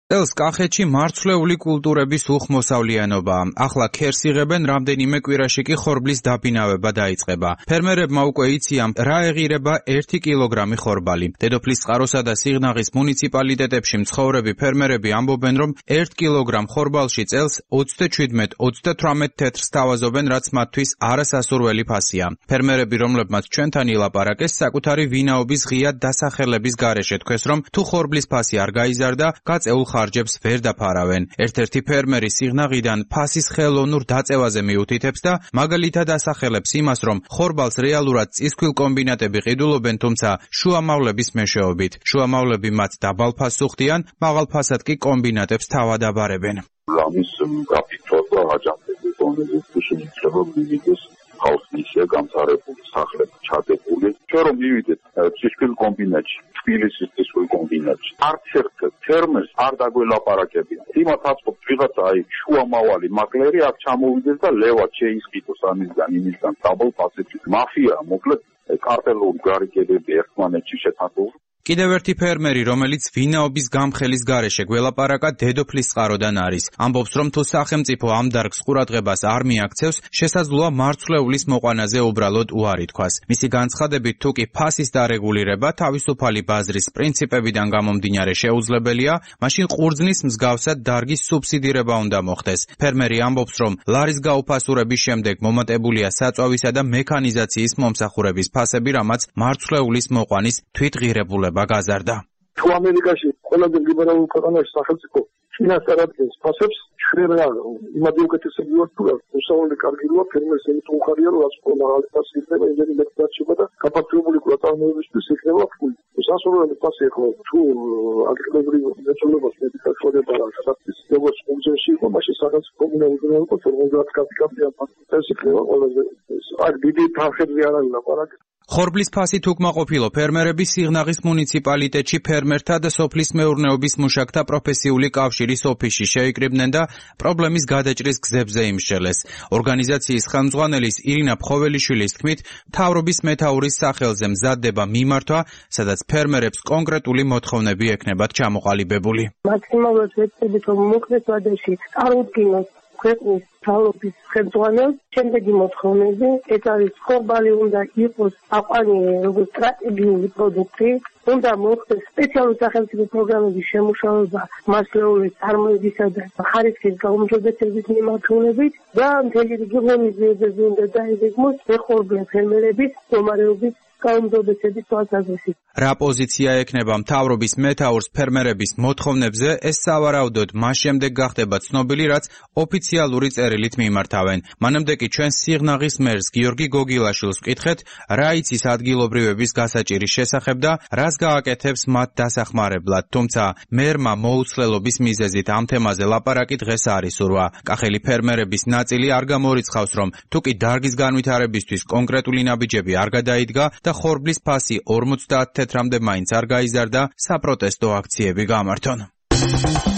წელს კახეთში მარცვლეული კულტურების უხმოსავლიანობაა. ახლა ქერს იღებენ, რამდენიმე კვირაში კი ხორბლის დაბინავება დაიწყება. ფერმერებმა უკვე იციან, რა ეღირება 1 კილოგრამი ხორბალი. დედოფლის წყაროსა და სიღნაღის მუნიციპალიტეტებში მცხოვრები ფერმერები ამბობენ, რომ 1 კილოგრამ ხორბალში წელს 27-38 თეთრს თავაზობენ, რაც მათთვის არასასურველი ფასია. ფერმერები, რომლებმაც ჩვენთან ილაპარაკეს, საკუთარი ვინაობის ღია დასახელების გარეშე თქვეს, რომ თუ ხორბლის ფასი არ გაიზარდა, გაწეულ ხარჯებს ვერ დაფარავენ. ერთ-ერთი ფერმერი სიღნაღიდან ფასის ხელოვნურ დაწევაზე მიუთითებს და მაგალითად ასახელებს იმას, რომ ხორბალს რეალურად წისქვილ კომბინატები ყიდულობენ, თუმცა შუამავლების მეშვეობით. შუამავლები მათ დაბალ ფასს უხდიან, მაღალ ფასად კი კომბინატებს თავად აბარებენ. ამის გაფიცვა აჯანყების დონეზე შეიძლება მივიდეს ხალხისა გამწარებული სახლები ჩადებული. ჩვენ რომ მივიდეთ წისქვილ კომბინატში, თბილისის წისქვილ კომბინატში, არც ერთ ფერმერს არ დაგველაპარაკებია. იმათ აწყობთ ვიღაცა შუამავალი მაკლერი აქ ჩამოვიდეს და ლევად შეისყიდოს ამისგან დაბალ ფასებში. მაფია, მოკლედ კარტელური გარიგებები ერთმანეთში შეთანხმებული. კიდევ ერთი ფერმერი, რომელიც ვინაობის გამხელის გარეშე გველაპარაკა, დედოფლის წყაროდან არის. ამბობს, რომ თუ სახელმწიფო ამ დარგს ყურადღებას არ მიაქცევს, შესაძლოა მარცვლეულის მოყვანაზე უბრალოდ უარი თქვას. მისი განცხადებით, თუ კი ფასის დარეგულირება თავისუფალი ბაზრის პრინციპებიდან გამომდინარე შეუძლებელია, მაშინ ყურძნის მსგავსად დარგის სუბსიდირება უნდა მოხდეს. ფერმერი ამბობს, რომ ლარის გაუფასურების შემდეგ მომატებულია საწვავისა და მექანიზაციის მომსახურების ფასები, რამაც მარცვლეულის მოყვანის თვითღირებულება გაზარდა. თუ ამერიკაში ყველაზე ლიბერალურ ქვეყანაში სახელმწიფო ფინანსად ადგენს ფასებს, ჩვენ რა იმადი უკეთესები ვართ თუ რა, უსავალო კარგია ფერმერს იმიტომ უხარია, რომ რაც მაღალი ფასი იქნება, იმენი მეტად და გაფართოებული კვლავ-წარმოებისთვის იქნება ფული. სასურველი ფასი ხო თუ აგრეთვე მეცნიერებას მედიკაცията რა სადაც როგორც ფუნქციაში იყო, მაშინ სახელმწიფო უნდა უზრუნველყო 50 კაპიტალიან ფასს იქნება ყველაზე აქ დიდი თანხებზე არ არის ლაპარაკი. ხორბლის ფასით უკმაყოფილო ფერმერები სიღნაღის მუნიციპალიტეტში ფერმერთა და სოფლის მეურნეობის მუშაკთა პროფესიული კავშირის ოფისში შეიკრიბნენ და პრობლემის გადაჭრის გზებზე იმსჯელეს. ორგანიზაციის ხელმძღვანელის ირინა ფხოველიშვილის თქმით, მთავრობის მეთაურის სახელზე მზადდება მიმართვა, სადაც ფერმერებს კონკრეტული მოთხოვნები ექნებათ ჩამოყალიბებული. მაქსიმალურად ვეცდებით, რომ მოკლედ ვადაში წარუდგინოს ქვეყნის მთავრობის ხელმძღვანელს შემდეგი მოთხოვნები, ეს არის ხორბალი უნდა იყოს აყვანილი როგორც სტრატეგიული პროდუქტი, უნდა მოხდეს სპეციალური სახელმწიფო პროგრამების შემუშავება მასშტაბური წარმოებისა და ხარისხის გაუმჯობესების მიმართულებით და მთელი რიგი ღონისძიებები უნდა დაიგეგმოს ხორბლის ფერმერების მდგომარეობის გაუმჯობესების თვალსაზრისით. რა პოზიცია ექნება მთავრობის მეთაურს ფერმერების მოთხოვნებზე, ეს სავარაუდოდ მას შემდეგ გახდება ცნობილი, რაც ოფიციალური წერილით მიმართავენ. მანამდე კი ჩვენ სიღნაღის მერს გიორგი გოგილაშვილს ვკითხეთ, რა იცის ადგილობრივების გასაჭირის შესახებ და რას გააკეთებს მათ დასახმარებლად, თუმცა მერმა მოუცლელობის მიზეზით ამ თემაზე ლაპარაკი დღეს არ ისურვა. კახელი ფერმერების ნაწილი არ გამორიცხავს, რომ თუ კი დარგის განვითარებისთვის კონკრეტული ნაბიჯები არ გადაიდგა და ხორბლის ფასი 50 თეთრამდე მაინც არ გაიზარდა, საპროტესტო აქციები გამართონ.